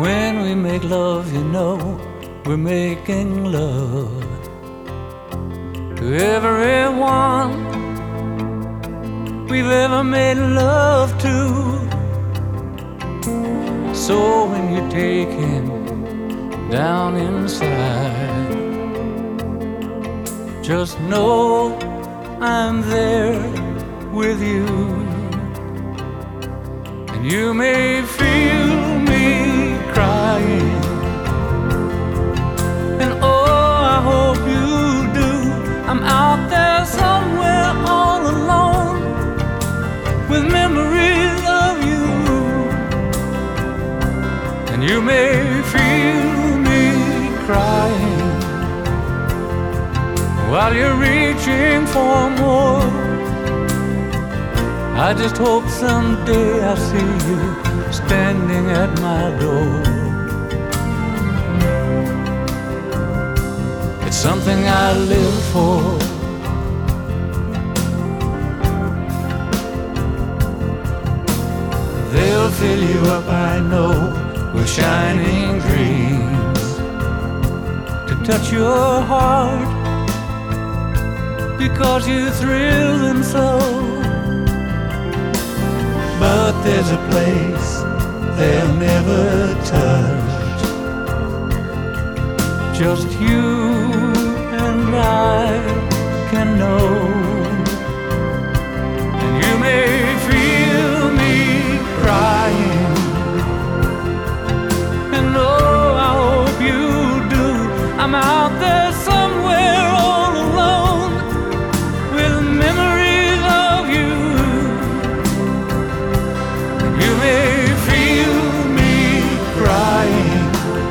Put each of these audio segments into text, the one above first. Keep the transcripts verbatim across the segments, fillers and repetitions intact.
When we make love, you know, we're making love to everyone we've ever made love to. So when you take him down inside, just know I'm there with you. And you may feel me crying, and oh, I hope you do. I'm out there somewhere all alone with memories of you. And you may feel me crying while you're reaching for more. I just hope someday I see you standing at my door. It's something I live for. They'll fill you up, I know, with shining dreams to touch your heart, because you thrill them so. But there's a place they'll never touch, just you and I can know. And you may feel me crying, and oh, I hope you do. I'm out there somewhere all alone with memories of you. You may feel me crying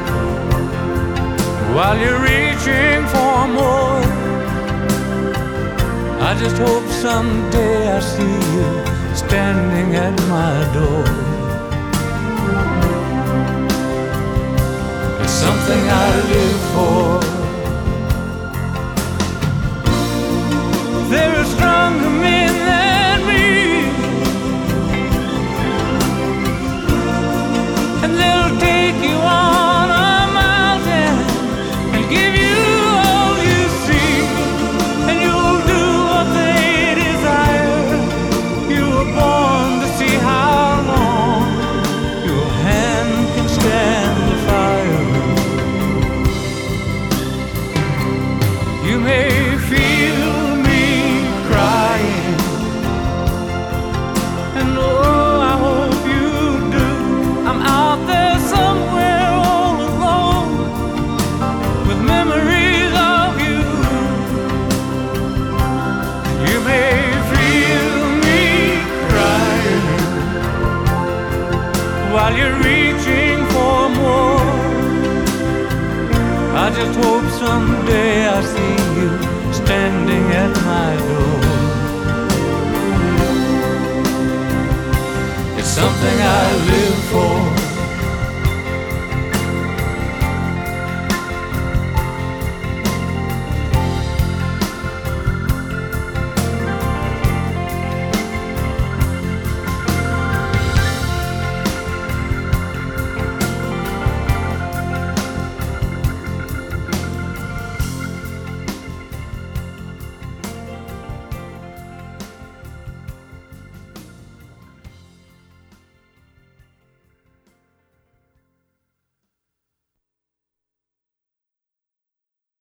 while you're reaching for more. I just hope someday I see you standing at my door. It's something I live for. There are stronger men than me, and they'll take you on a mountain and give you all you see, and you'll do what they desire. You were born to see how long your hand can stand the fire. You may feel me crying, and oh, I hope you do. I'm out there somewhere all alone with memories of you. You may feel me crying while you're reaching for more. I just hope someday I see you standing at my door. It's something I live for.